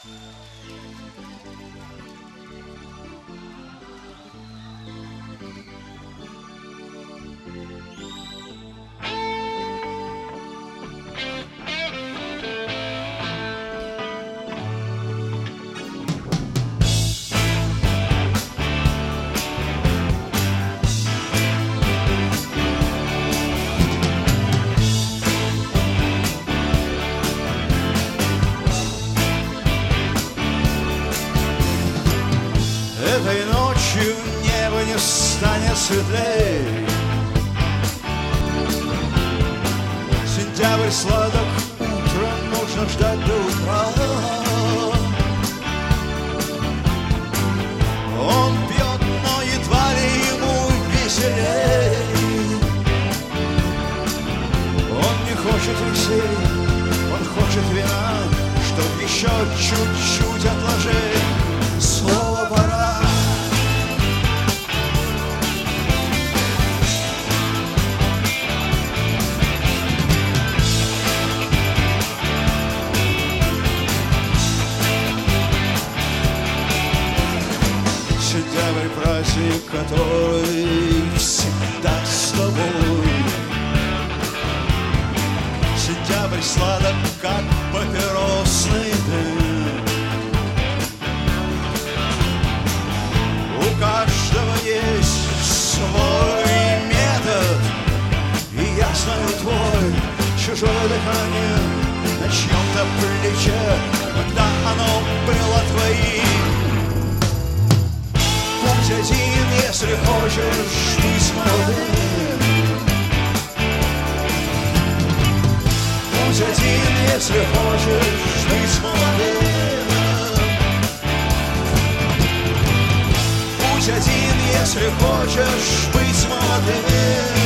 Этой ночью небо не станет светлей. Сентябрь сладок, утром нужно ждать до утра. Он пьет, но едва ли ему веселей. Он не хочет веселья, он хочет вина, чтоб еще чуть-чуть отложить. Снова пора. Сентябрь — праздник, который всегда с тобой. Сентябрь сладок, как папиросный дым. У каждого есть свой метод, и я знаю твой. Чужое дыхание на чьем-то плече, когда оно было твоим. Путь один, если хочешь быть молодым. Путь один, если хочешь быть молодым. Путь один, если хочешь быть молодым.